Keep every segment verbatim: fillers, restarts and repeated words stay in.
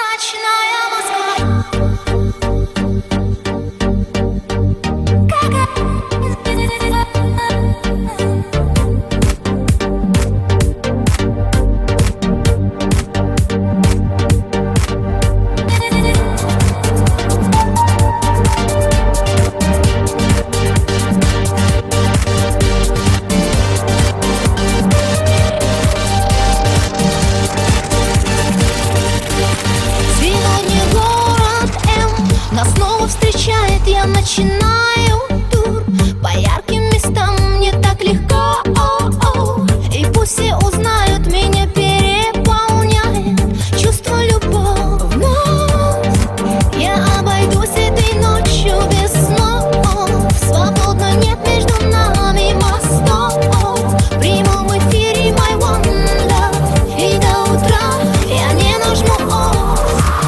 Я начинаю тур по ярким местам, мне так легко, о-о. И пусть все узнают, меня переполняет чувство любовь. Вновь я обойдусь этой ночью без снов. Свободно, нет между нами мостов. Приму в эфире my one love, и до утра я не нажму off.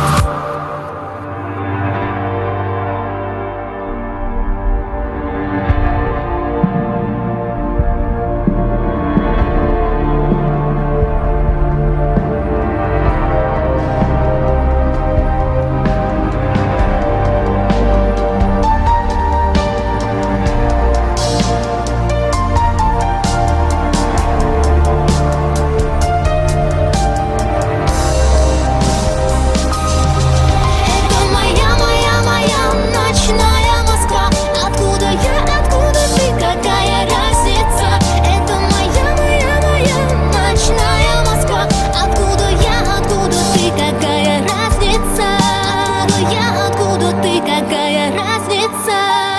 Какая разница?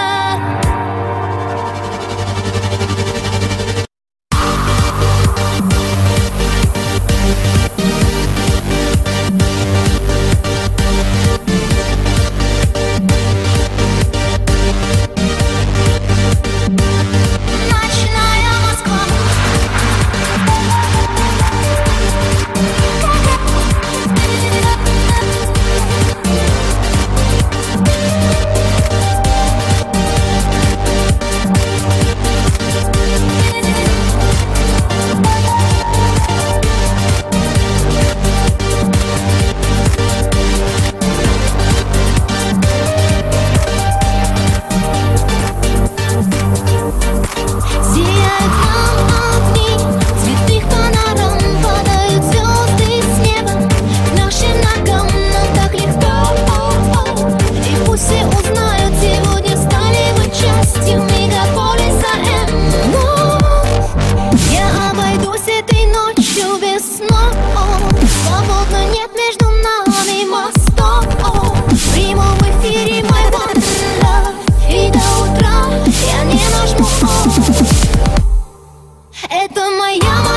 Свободно, нет между нами мостов. Приму в эфире my one love, и до утра я не нажму off. Это моя